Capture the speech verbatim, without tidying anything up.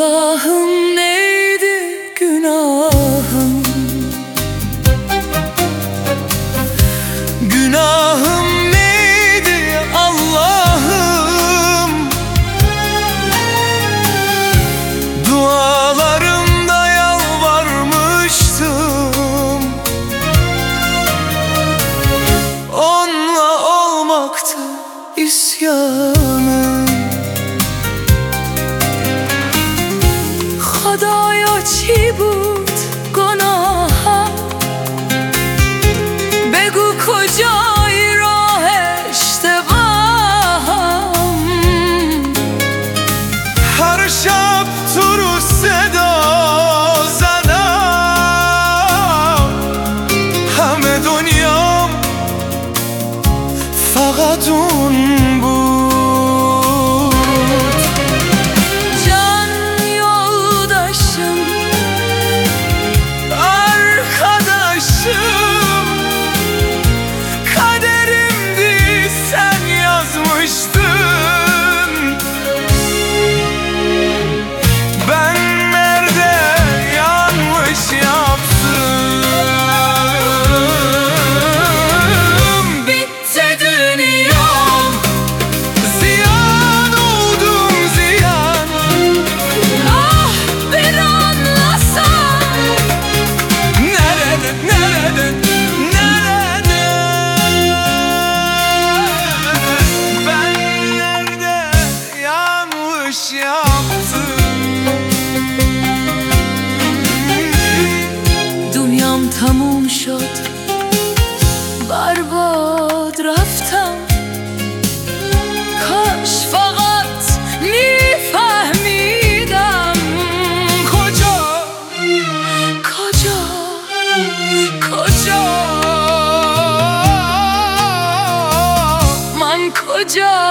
Allah'ım neydi günahım? Günahım neydi Allah'ım? Dualarımda yalvarmıştım, onunla olmaktı isyanım. خدایا چی بود گناهم؟ بگو کجای راه اشتباهم. هر شب تو رو صدا زدم، همه دنیام فقط اون بود. دنیام تموم شد، برباد رفتم. کاش فقط میفهمیدم کجا کجا کجا من کجا